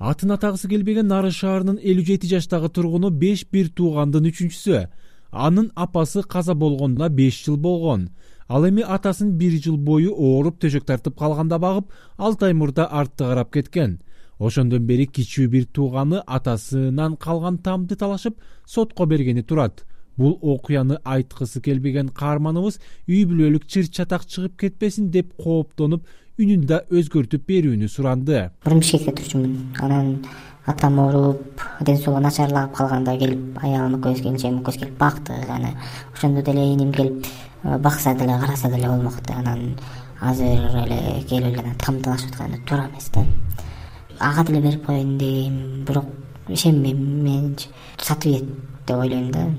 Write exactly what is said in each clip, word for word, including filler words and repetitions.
Атын атагысы келбеген Нары шаарынын элүү жети жаштагы тургуну беш бир туугандын үчүнчүсү. Анын апасы каза болгонуна беш жыл болгон. Ал эми атасын бир жыл бою ооруп төшөк тартып калганда багып, алты ай мурда артты карап кеткен. Ошондон бери кичүү бир тууганы атасынан калган тамды талашып сотко бергени турат. Бул окуяны айткысы келбеген каарманыбыз үй бүлөлүк чыр чатак чыгып кетпесин деп кооптонуп, үнүн да өзгөртүп берүүнү суранды. Биринчи бишкекте турчумун. Анан атам ооруп, ден соолугу начарлап калганда келип аялым экөөбүз келинчегим экөөбүз келип бактык. Анан ошондо деле энем келип бакса деле караса деле болмок да. Анан азыр эле келип эле там талашып атканы туура эмес да. Ага деле берип коеюн дейм, бирок ишенбейм. Мен сатып ийет деп ойлойм да.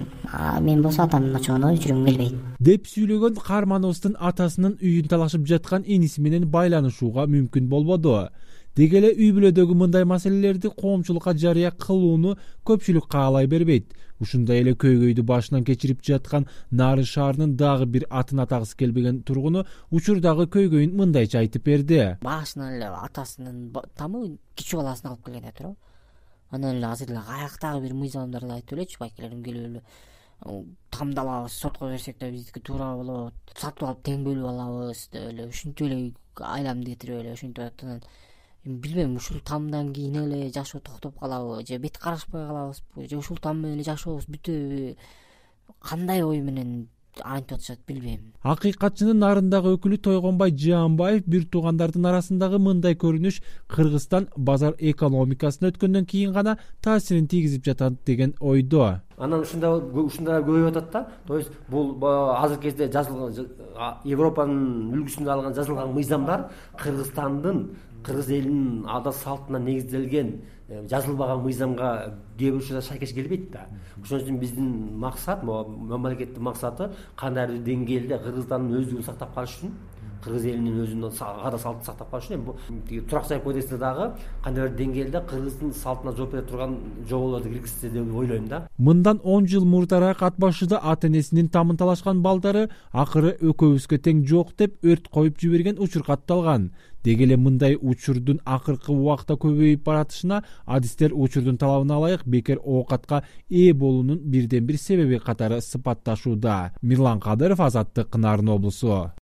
Мен болсо атамдын очогуна өчүргүм келбейт деп сүйлөгөн каарманыбыздын атасынын үйүн талашып жаткан иниси менен байланышууга мүмкүн болбоду. Деги эле үй бүлөдөгү мындай маселелерди коомчулукка жарыя кылууну көпчүлүк каалай бербейт. Ушундай эле көйгөйдү башынан кечирип жаткан Нары шаарынын дагы бир атын атагысы келбеген тургуну учурдагы көйгөйүн мындайча айтып берди. Башынан эле атасынын тамы кичүү баласын алып келген да туурабы. Анан эле азыр эле каяктагы бир мыйзамдарды айтып элечи, байкелерим келип эле тамды алабыз, сотко берсек да биздики туура болот, сатып алып тең бөлүп алабыз деп эле ушинтип эле айламды кетирип эле ушинтип атат. Анан билбейм, ушул тамдан кийин эле жашоо токтоп калабы же бет карашпай калабызбы же ушул там менен эле жашообуз бүтөбү, кандай ой менен антип атышат билбейм. Акыйкатчынын Нарындагы өкүлү Тойгонбай Жаанбаев бир туугандардын арасындагы мындай көрүнүш Кыргызстан базар экономикасына өткөндөн кийин гана таасирин тийгизип жатат деген ойдо. Анан ушундай ушундай көбөйүп атат да. То есть бул азыркы кезде жазылган Европанын үлгүсүндө алган жазылган мыйзамдар Кыргызстандын, кыргыз элинин адат салтына негизделген жазылбаган мыйзамга кээ бир учурда шайкеш келбейт да. Ошон үчүн биздин максат, мамлекеттин максаты кандайдыр бир деңгээлде Кыргызстандын өздүгүн сактап калыш үчүн, кыргыз элинин өзүнүн адат салтын сактап калыш үчүн эми турак жай кодексте дагы кандайдыр бир деңгээлде кыргыздын салтына жооп бере турган жоболорду киргизсе деп ойлойм да. Мындан он жыл мурдараак ат башыда ата энесинин тамын талашкан балдары акыры экөөбүзгө тең жок деп өрт коюп жиберген учур катталган. Деги эле мындай учурдун акыркы убакта көбөйүп баратышына адистер учурдун талабына ылайык бекер оокатка ээ болуунун бирден бир себеби катары сыпатташууда. Мирлан Кадыров, Азаттык, Нарын облусу.